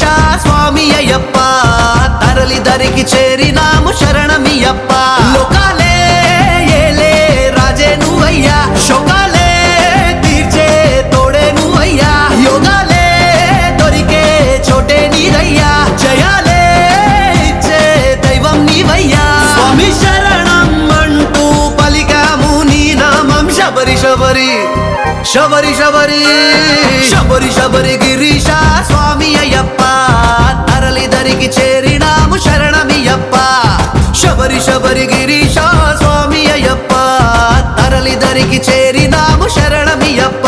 స్వామి అయ్యప్ప తరలి దరికి చేరినాము శరణమియప్ప లోకాలే ఏలే రాజే నువ్వయ్యా శోకాలే తీర్చే తోడే నువ్వయ్యా యోగాలే దొరికే చోటే నీదయ్యా జయాలే ఇచ్చే దైవం నీవయ్యా స్వామి శరణం అంటూ పలికాము నీ నామం శబరి శబరి శబరి శబరి శబరి శబరి గిరీశ స్వామి అయ్యప్ప తరలి దరికి చేరినాము శరణమియప్ప శబరి శబరి గిరీశ స్వామి అయ్యప్ప తరలి దరికి చేరినాము శరణమియప్ప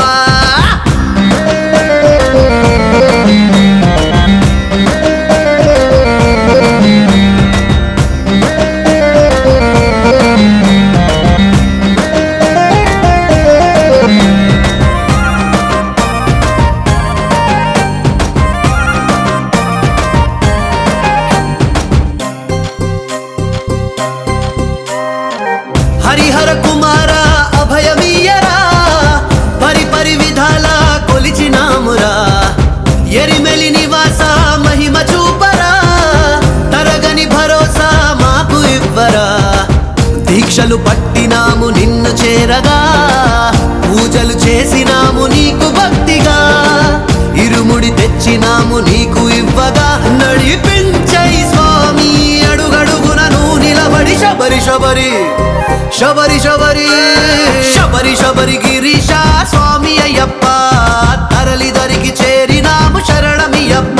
హరిహర కుమార అభయమీయరా పరి పరి విధాల కొలిచినామురా ఎరిమెలి నివాస మహిమ చూపరా తరగని భరోసా మాకు ఇవ్వరా దీక్షలు పట్టినాము నిన్ను చేరగా పూజలు చేసినాము నీకు భక్తిగా ఇరుముడి తెచ్చినాము నీకు ఇవ్వగా నడిపించై స్వామి అడుగడుగునను నిలబడి శబరి శబరి శబరి శబరి శబరి శబరి గిరీశ స్వామి అయ్యప్ప తరలి దరికి చేరినాము శరణమియప్ప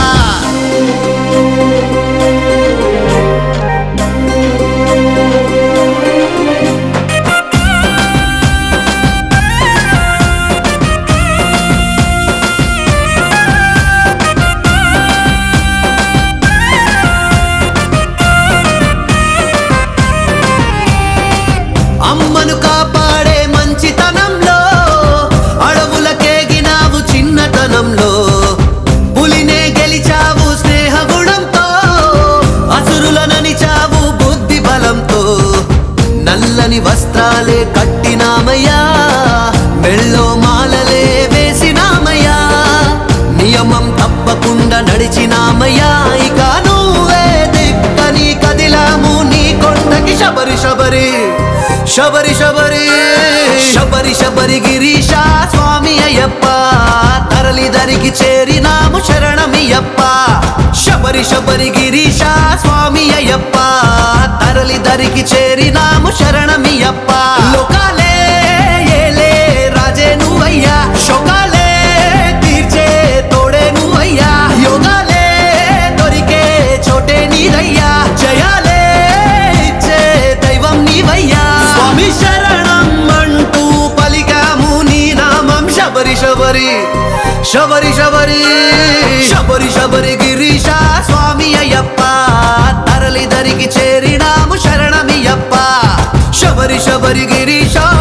అమ్మను కాపాడే మంచితనంలో అడవులకేగినావు చిన్నతనంలో పులినే గెలిచావు స్నేహ గుణంతో అసురులననిచావు బుద్ధి బలంతో నల్లని వస్త్రాలే కట్టినామయ్యా మెళ్ళో మాలలే వేసినామయ్యా నియమం తప్పకుండా నడిచినామయ్యా ఇక నువ్వే దిక్కని కదిలాము నీ కొండకి శబరి శబరి శబరి శబరి శబరి శబరి గిరీశ స్వామి అయ్యప్ప తరలి దరికి చేరినాము శరణమియప్ప శబరి శబరి గిరీశ స్వామి అయ్యప్ప తరలి దరికి చేరినాము శరణమియప్ప లోకాలే ఏలే రాజే నువ్వయ్యా శోకాలే తీర్చే తోడే నువ్వయ్యా యోగాలే దొరికే చోటే నీదయ్యా జయాలే ఇచ్చే దైవం నీవయ్యా స్వామి శరణం అంటూ పలికాము నీ నామం శబరి శబరి శబరి శబరి శబరి శబరి గిరీశ స్వామి అయ్యప్ప తరలి దరికి చేరినాము శరణమియప్ప శబరి శబరి గిరీశ